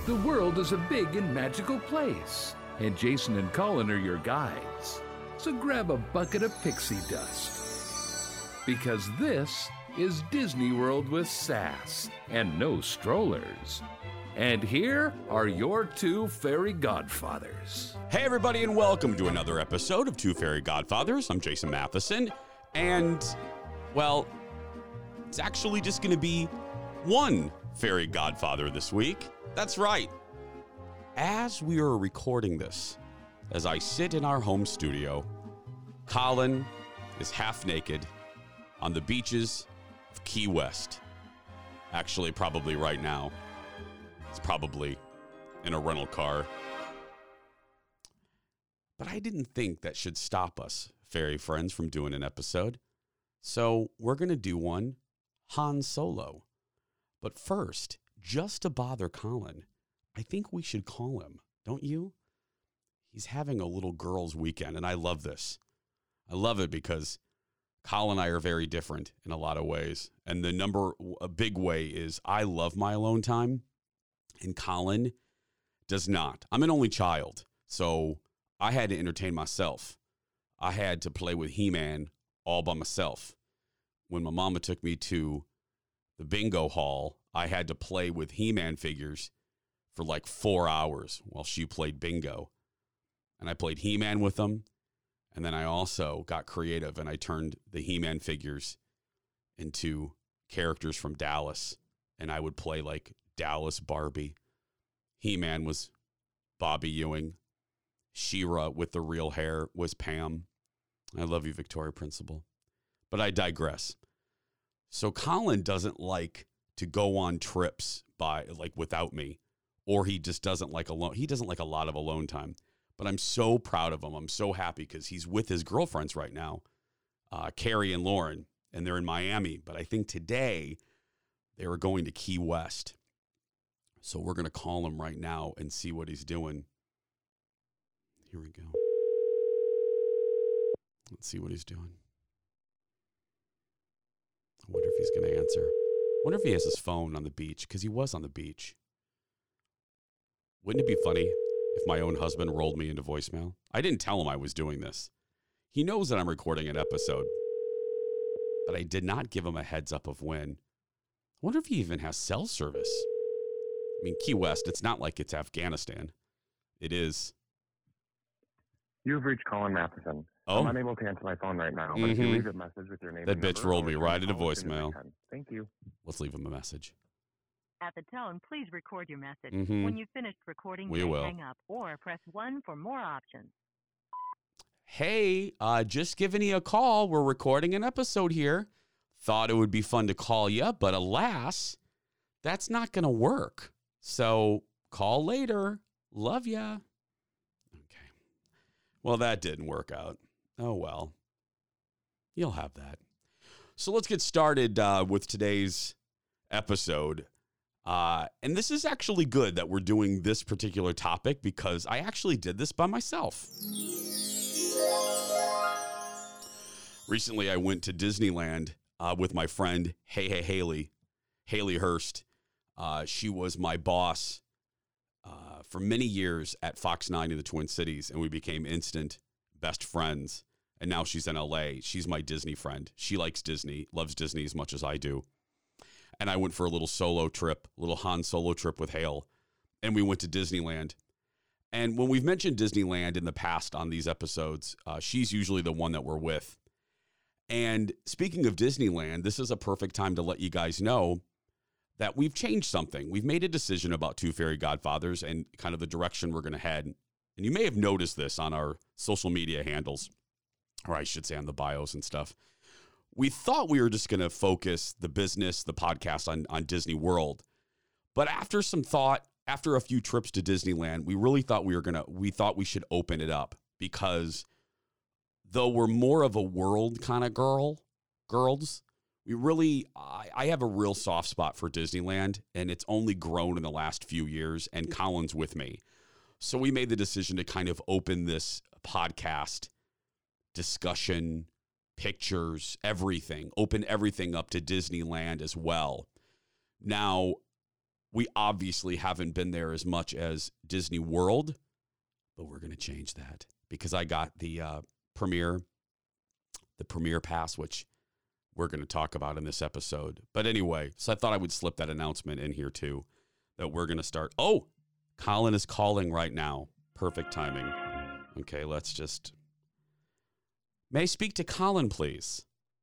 The world is a big and magical place, and Jason and Colin are your guides. So grab a bucket of pixie dust, because this is Disney World with sass and no strollers. And here are your two fairy godfathers. Hey everybody, and welcome to another episode of Two Fairy Godfathers. I'm Jason Matheson, and, well, it's actually just going to be one fairy godfather this week. That's right. As we are recording this, as I sit in our home studio, Colin is half naked on the beaches of Key West. Actually, probably right now. It's probably in a rental car. But I didn't think that should stop us, fairy friends, from doing an episode. So we're going to do one Han Solo. But first, just to bother Colin, I think we should call him, don't you? He's having a little girls' weekend, and I love this. I love it because Colin and I are very different in a lot of ways. And a big way is I love my alone time, and Colin does not. I'm an only child, so I had to entertain myself. I had to play with He-Man all by myself. When my mama took me to the bingo hall, I had to play with He-Man figures for like 4 hours while she played bingo. And I played He-Man with them. And then I also got creative and I turned the He-Man figures into characters from Dallas. And I would play like Dallas Barbie. He-Man was Bobby Ewing. She-Ra with the real hair was Pam. I love you, Victoria Principal. But I digress. So Colin doesn't like to go on trips without me, or he just doesn't like alone. He doesn't like a lot of alone time. But I'm so proud of him. I'm so happy because he's with his girlfriends right now, Carrie and Lauren, and they're in Miami. But I think today they were going to Key West. So we're going to call him right now and see what he's doing. Here we go. Let's see what he's doing. I wonder if he's going to answer. I wonder if he has his phone on the beach, because he was on the beach. Wouldn't it be funny if my own husband rolled me into voicemail? I didn't tell him I was doing this. He knows that I'm recording an episode, but I did not give him a heads up of when. I wonder if he even has cell service. I mean, Key West, it's not like it's Afghanistan. It is. You've reached Colin Matheson. Oh. I'm unable to answer my phone right now, but if you leave a message with your name That and bitch number, rolled I'll me return right the into call as soon as I voicemail. can. Thank you. Let's leave him a message. At the tone, please record your message. Mhm. When you've finished recording, We you may will. hang up or press 1 for more options. Hey, just giving you a call. We're recording an episode here. Thought it would be fun to call you, but alas, that's not going to work. So call later. Love ya. Okay. Well, that didn't work out. Oh, well. You'll have that. So let's get started with today's episode. And this is actually good that we're doing this particular topic because I actually did this by myself. Recently, I went to Disneyland with my friend, Haley Hurst. She was my boss for many years at Fox 9 in the Twin Cities, and we became instant best friends. And now she's in LA. She's my Disney friend. She likes Disney, loves Disney as much as I do. And I went for a little solo trip, a little Han Solo trip with Hale, and we went to Disneyland. And when we've mentioned Disneyland in the past on these episodes, she's usually the one that we're with. And speaking of Disneyland, this is a perfect time to let you guys know that we've changed something. We've made a decision about Two Fairy Godfathers and kind of the direction we're going to head. And you may have noticed this on our social media handles, or I should say on the bios and stuff. We thought we were just going to focus the business, the podcast on Disney World. But after some thought, after a few trips to Disneyland, we really thought we thought we should open it up, because though we're more of a world kind of girls, I have a real soft spot for Disneyland, and it's only grown in the last few years, and Colin's with me. So we made the decision to kind of open this podcast discussion, pictures, everything, open everything up to Disneyland as well. Now, we obviously haven't been there as much as Disney World, but we're going to change that because I got the premiere pass, which we're going to talk about in this episode. But anyway, so I thought I would slip that announcement in here too, that we're going to start. Oh, Colin is calling right now. Perfect timing. Okay, let's just. May I speak to Colin, please?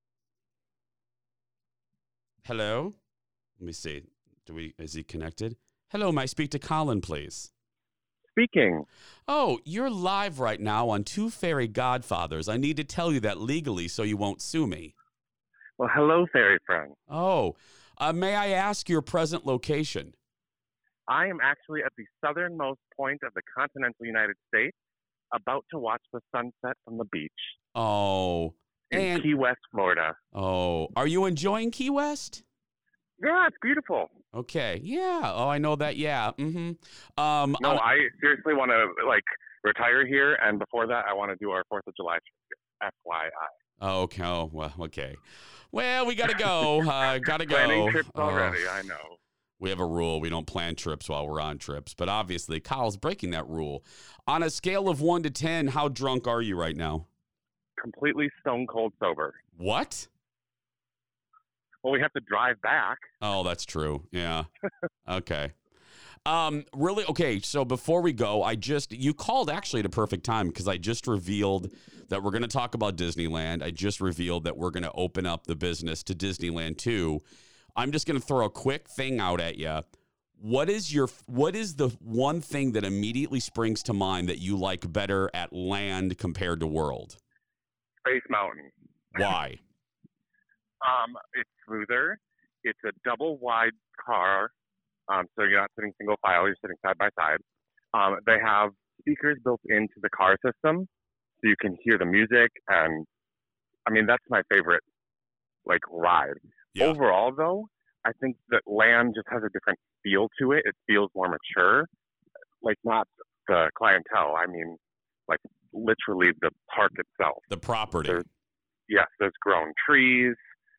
Hello? Let me see. Is he connected? Hello, may I speak to Colin, please? Speaking. Oh, you're live right now on Two Fairy Godfathers. I need to tell you that legally so you won't sue me. Well, hello, fairy friend. Oh, may I ask your present location? I am actually at the southernmost point of the continental United States, about to watch the sunset from the beach. Oh. In Key West, Florida. Oh, are you enjoying Key West? Yeah, it's beautiful. Okay. Yeah. Oh, I know that. Yeah. Mm-hmm. No, I seriously want to retire here, and before that, I want to do our 4th of July trip. FYI. Oh, okay. Oh, well, okay. Well, we gotta go. Gotta go. Planning trips already. I know. We have a rule. We don't plan trips while we're on trips, but obviously, Kyle's breaking that rule. On a scale of 1 to 10, how drunk are you right now? Completely stone cold sober. What? Well, we have to drive back. Oh, that's true. Yeah. Okay. Really? Okay. So before we go, you called actually at a perfect time because I just revealed that we're going to talk about Disneyland. I just revealed that we're going to open up the business to Disneyland too. I'm just going to throw a quick thing out at you. What is the one thing that immediately springs to mind that you like better at land compared to World? Space Mountain. Why? It's smoother. It's a double wide car, so you're not sitting single file. You're sitting side by side. They have speakers built into the car system, so you can hear the music. And I mean, that's my favorite ride. Yeah. Overall, though, I think that land just has a different feel to it. It feels more mature, not the clientele. I mean, literally the park itself. The property. There's grown trees.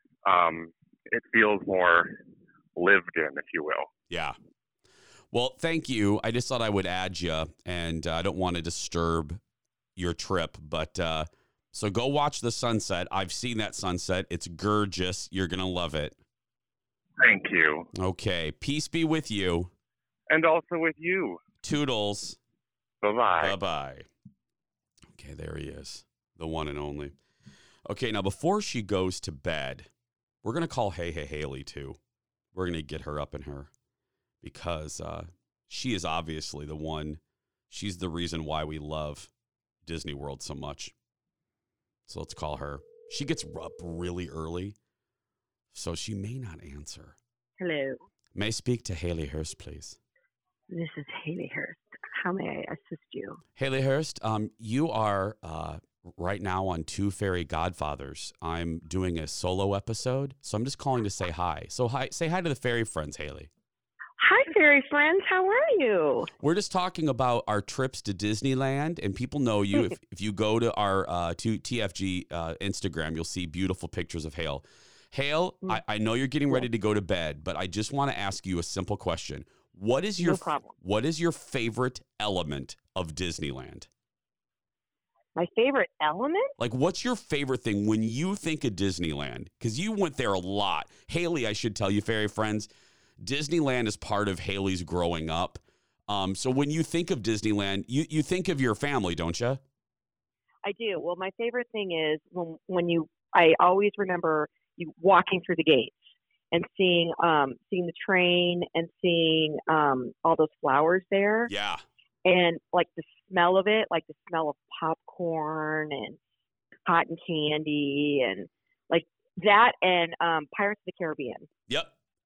It feels more lived in, if you will. Yeah. Well, thank you. I just thought I would add you, and I don't want to disturb your trip, but so go watch the sunset. I've seen that sunset. It's gorgeous. You're going to love it. Thank you. Okay. Peace be with you. And also with you. Toodles. Bye-bye. Bye-bye. Okay, there he is. The one and only. Okay, now before she goes to bed, we're going to call Hey Haley too. We're going to get her up in her because she is obviously the one. She's the reason why we love Disney World so much. So let's call her. She gets up really early, so she may not answer. Hello. May I speak to Haley Hurst, please? This is Haley Hurst. How may I assist you? Haley Hurst, you are right now on Two Fairy Godfathers. I'm doing a solo episode, so I'm just calling to say hi. So say hi to the fairy friends, Haley. Hi, fairy friends. How are you? We're just talking about our trips to Disneyland, and people know you. if you go to our TFG Instagram, you'll see beautiful pictures of Hale. Hale, I know you're getting ready to go to bed, but I just want to ask you a simple question. What is your favorite element of Disneyland? My favorite element? What's your favorite thing when you think of Disneyland? Because you went there a lot. Haley, I should tell you, fairy friends, Disneyland is part of Haley's growing up. So when you think of Disneyland, you think of your family, don't you? I do. Well, my favorite thing is I always remember you walking through the gates and seeing the train and seeing all those flowers there. Yeah. And the smell of it, the smell of popcorn and cotton candy and that and Pirates of the Caribbean. Yep.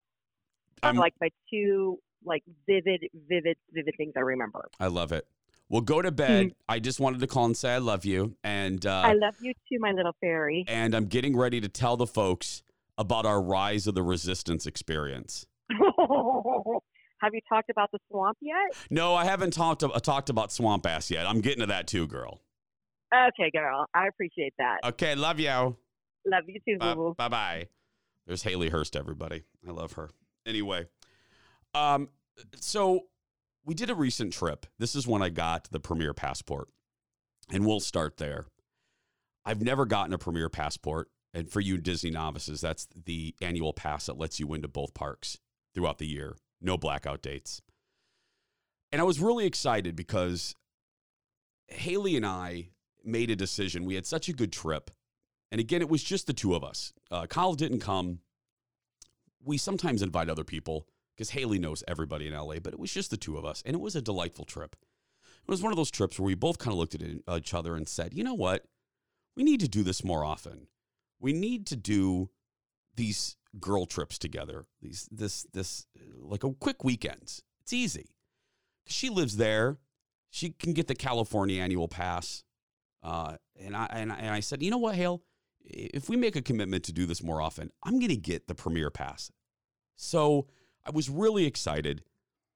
My two vivid things I remember. I love it. Well, go to bed. I just wanted to call and say I love you. And I love you too, my little fairy. And I'm getting ready to tell the folks about our Rise of the Resistance experience. Have you talked about the swamp yet? No, I haven't talked about Swamp Ass yet. I'm getting to that too, girl. Okay, girl. I appreciate that. Okay, love you. Love you too, boo-boo. Bye-bye. There's Haley Hurst, everybody. I love her. Anyway, So we did a recent trip. This is when I got the Premier Passport, and we'll start there. I've never gotten a Premier Passport, and for you Disney novices, that's the annual pass that lets you into both parks throughout the year. No blackout dates. And I was really excited because Haley and I made a decision. We had such a good trip. And again, it was just the two of us. Kyle didn't come. We sometimes invite other people because Haley knows everybody in LA, but it was just the two of us. And it was a delightful trip. It was one of those trips where we both kind of looked at each other and said, you know what? We need to do this more often. We need to do these girl trips together. This like a quick weekends. It's easy. She lives there. She can get the California annual pass. And I said, you know what, Hale? If we make a commitment to do this more often, I'm going to get the Premier Pass. So I was really excited.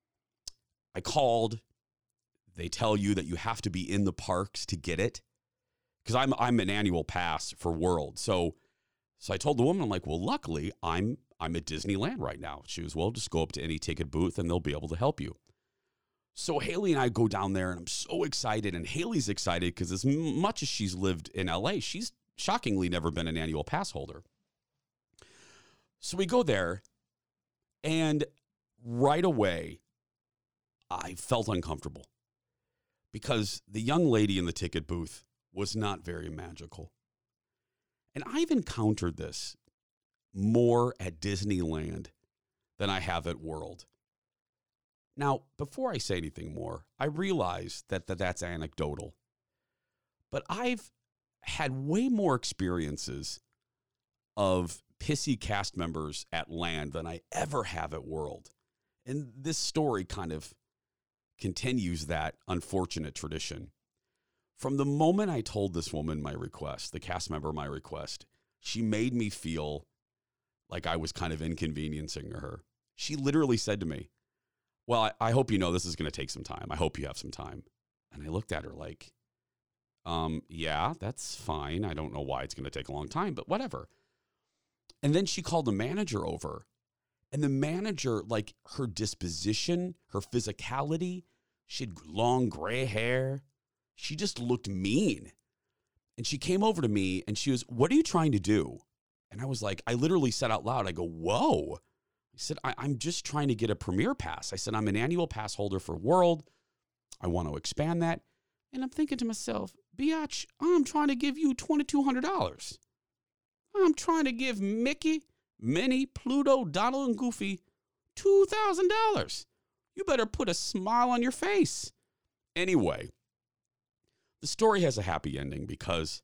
I called. They tell you that you have to be in the parks to get it because I'm an annual pass for World. So I told the woman, I'm like, well, luckily I'm at Disneyland right now. She was, well, just go up to any ticket booth and they'll be able to help you. So Haley and I go down there and I'm so excited, and Haley's excited because as much as she's lived in LA, she's shockingly never been an annual pass holder. So we go there, and right away I felt uncomfortable because the young lady in the ticket booth was not very magical. And I've encountered this more at Disneyland than I have at World. Now, before I say anything more, I realize that that's anecdotal. But I've had way more experiences of pissy cast members at Land than I ever have at World. And this story kind of continues that unfortunate tradition. From the moment I told this woman my request, the cast member my request, she made me feel like I was kind of inconveniencing her. She literally said to me, well, I hope you know this is going to take some time. I hope you have some time. And I looked at her like, yeah, that's fine. I don't know why it's going to take a long time, but whatever. And then she called the manager over. And the manager, like her disposition, her physicality, she had long gray hair. She just looked mean. And she came over to me and she was, what are you trying to do? And I was like, I literally said out loud, I go, whoa. I said, I'm just trying to get a Premier Pass. I said, I'm an annual pass holder for World. I want to expand that. And I'm thinking to myself, biatch, I'm trying to give you $2,200. I'm trying to give Mickey, Minnie, Pluto, Donald, and Goofy $2,000. You better put a smile on your face. Anyway, the story has a happy ending because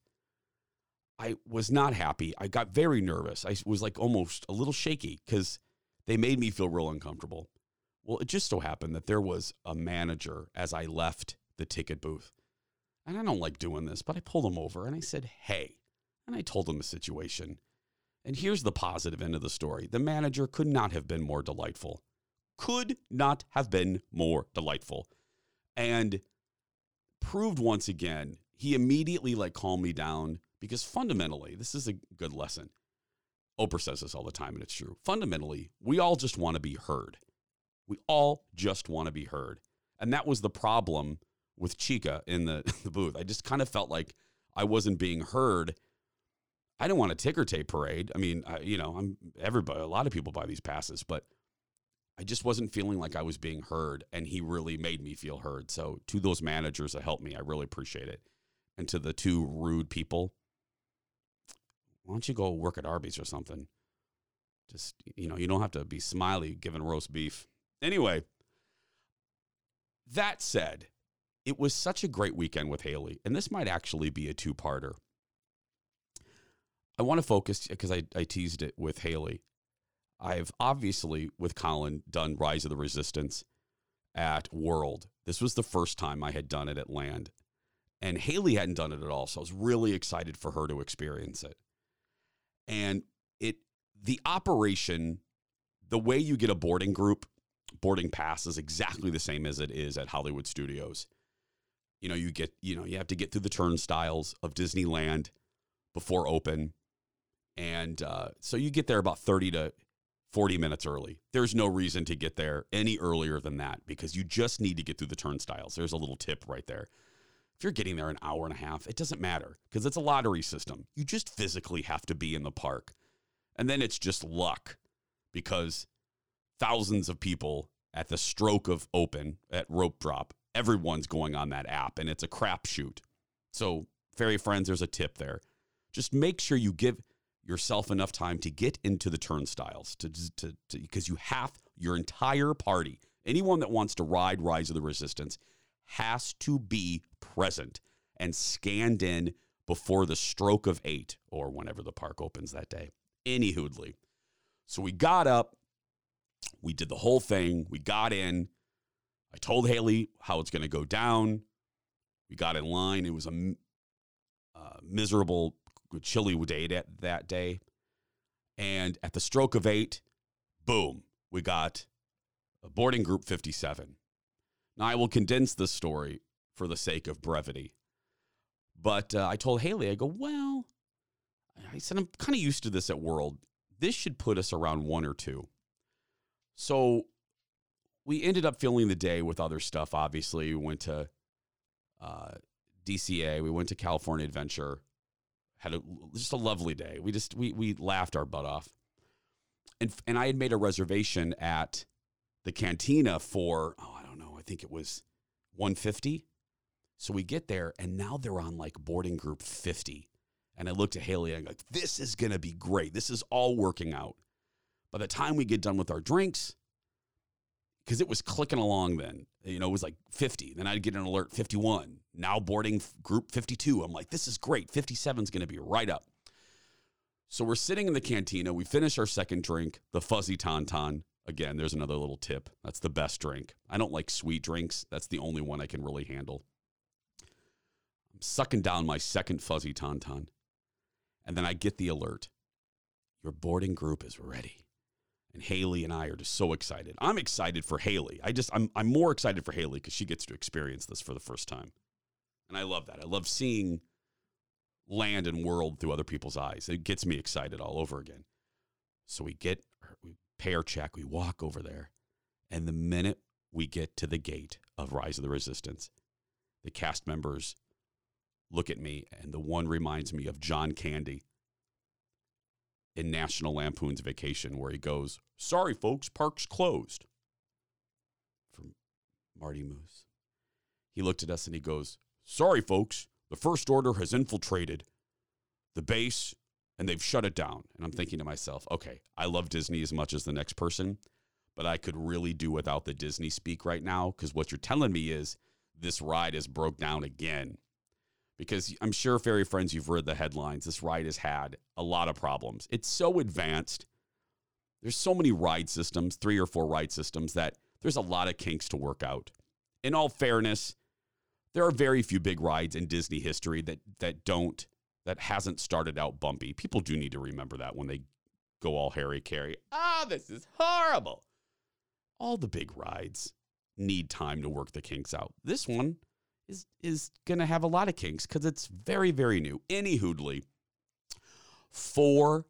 I was not happy. I got very nervous. I was like almost a little shaky because they made me feel real uncomfortable. Well, it just so happened that there was a manager as I left the ticket booth. And I don't like doing this, but I pulled him over and I said, hey. And I told him the situation. And here's the positive end of the story. The manager could not have been more delightful. Could not have been more delightful. And proved once again, he immediately calmed me down because fundamentally, this is a good lesson. Oprah says this all the time, and it's true. Fundamentally, we all just want to be heard. We all just want to be heard. And that was the problem with Chica in the booth. I just kind of felt like I wasn't being heard. I didn't want a ticker tape parade. I mean, everybody, a lot of people buy these passes, but I just wasn't feeling like I was being heard, and he really made me feel heard. So to those managers that helped me, I really appreciate it. And to the two rude people, why don't you go work at Arby's or something? Just, you don't have to be smiley giving roast beef. Anyway, that said, it was such a great weekend with Haley, and this might actually be a two-parter. I want to focus, because I teased it with Haley. I've obviously, with Colin, done Rise of the Resistance at World. This was the first time I had done it at Land, and Haley hadn't done it at all, so I was really excited for her to experience it. And the operation, the way you get a boarding pass is exactly the same as it is at Hollywood Studios. You have to get through the turnstiles of Disneyland before open. And so you get there about 30 to 40 minutes early. There's no reason to get there any earlier than that because you just need to get through the turnstiles. There's a little tip right there. If you're getting there an hour and a half, it doesn't matter because it's a lottery system. You just physically have to be in the park. And then it's just luck because thousands of people at the stroke of open at rope drop, everyone's going on that app and it's a crapshoot. So fairy friends, there's a tip there. Just make sure you give yourself enough time to get into the turnstiles because you have your entire party. Anyone that wants to ride Rise of the Resistance has to be present and scanned in before the stroke of 8 or whenever the park opens that day. Any hoodly. So we got up, we did the whole thing, we got in. I told Haley how it's going to go down. We got in line. It was a miserable, chilly day that day. And at the stroke of 8, boom, we got a boarding group 57. Now, I will condense this story for the sake of brevity. But I told Haley, I go, well, I said, I'm kind of used to this at World. This should put us around 1 or 2. So we ended up filling the day with other stuff, obviously. We went to DCA. We went to California Adventure. Had just a lovely day. We laughed our butt off. And I had made a reservation at the Cantina for, I don't know, I think it was 150. So we get there, and now they're on like boarding group 50. And I looked at Haley, and I'm like, this is going to be great. This is all working out. By the time we get done with our drinks, because it was clicking along then, it was like 50. Then I'd get an alert 51. Now boarding group 52. I'm like, this is great. 57 is going to be right up. So we're sitting in the cantina. We finish our second drink, the Fuzzy Tauntaun. Again, there's another little tip. That's the best drink. I don't like sweet drinks. That's the only one I can really handle. I'm sucking down my second Fuzzy Tauntaun. And then I get the alert. Your boarding group is ready. And Haley and I are just so excited. I'm excited for Haley. I'm more excited for Haley because she gets to experience this for the first time. And I love that. I love seeing land and world through other people's eyes. It gets me excited all over again. So we pay our check, we walk over there. And the minute we get to the gate of Rise of the Resistance, the cast members look at me, and the one reminds me of John Candy in National Lampoon's Vacation, where he goes, "Sorry, folks, park's closed." From Marty Moose. He looked at us and he goes, "Sorry, folks, the First Order has infiltrated the base and they've shut it down." And I'm thinking to myself, okay, I love Disney as much as the next person, but I could really do without the Disney speak right now, because what you're telling me is this ride is broke down again. Because I'm sure, fairy friends, you've read the headlines. This ride has had a lot of problems. It's so advanced. There's so many ride systems, 3 or 4 ride systems, that there's a lot of kinks to work out. In all fairness, there are very few big rides in Disney history that hasn't started out bumpy. People do need to remember that when they go all hairy-carry. This is horrible. All the big rides need time to work the kinks out. This one is going to have a lot of kinks because it's very, very new. Any hoodly, 5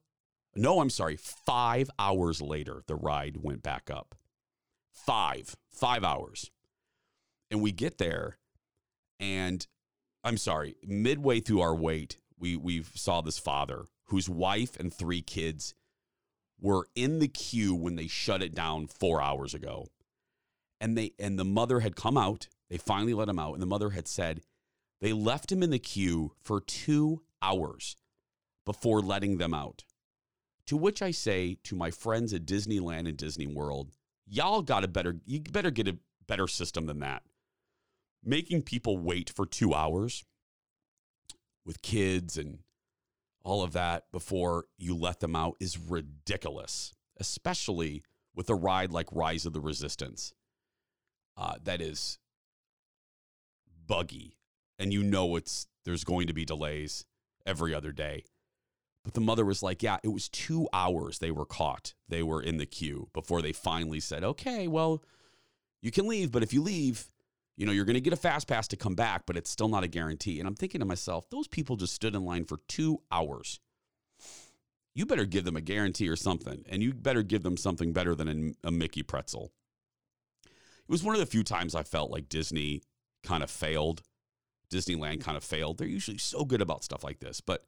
hours later, the ride went back up. 5 hours. And we get there, and midway through our wait, we saw this father whose wife and 3 kids were in the queue when they shut it down 4 hours ago. And the mother had come out. They finally let him out, and the mother had said they left him in the queue for 2 hours before letting them out. To which I say to my friends at Disneyland and Disney World, you better get a better system than that. Making people wait for 2 hours with kids and all of that before you let them out is ridiculous, especially with a ride like Rise of the Resistance that is buggy, and there's going to be delays every other day. But the mother was like, yeah, it was 2 hours they were caught. They were in the queue before they finally said, okay, well, you can leave, but if you leave, you're going to get a fast pass to come back, but it's still not a guarantee. And I'm thinking to myself, those people just stood in line for 2 hours. you better give them a guarantee or something, and you better give them something better than a Mickey pretzel. It was one of the few times I felt like Disneyland kind of failed. They're usually so good about stuff like this, but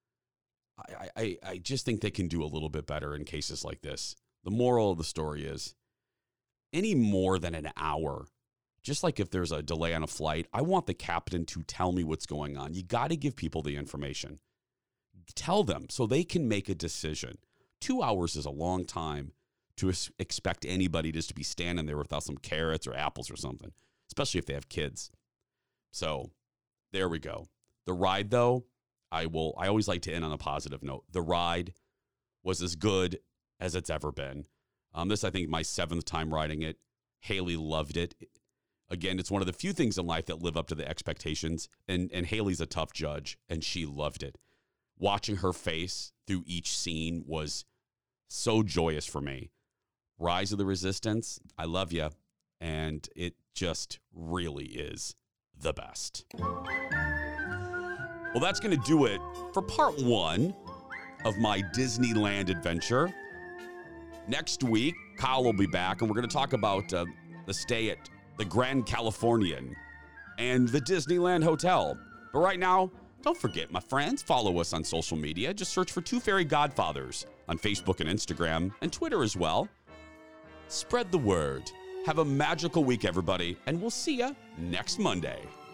I just think they can do a little bit better in cases like this. The moral of the story is, any more than an hour, just like if there's a delay on a flight, I want the captain to tell me what's going on. You got to give people the information. Tell them so they can make a decision. 2 hours is a long time to expect anybody just to be standing there without some carrots or apples or something, especially if they have kids. So there we go. The ride, though, I always like to end on a positive note. The ride was as good as it's ever been. This, I think, my 7th time riding it. Haley loved it. Again, it's one of the few things in life that live up to the expectations, and Haley's a tough judge, and she loved it. Watching her face through each scene was so joyous for me. Rise of the Resistance, I love you, and it just really is the best. Well, that's going to do it for part 1 of my Disneyland adventure. Next week, Kyle will be back, and we're going to talk about the stay at the Grand Californian and the Disneyland Hotel. But right now, don't forget, my friends, follow us on social media. Just search for Two Fairy Godfathers on Facebook and Instagram and Twitter as well. Spread the word. Have a magical week, everybody, and we'll see you next Monday.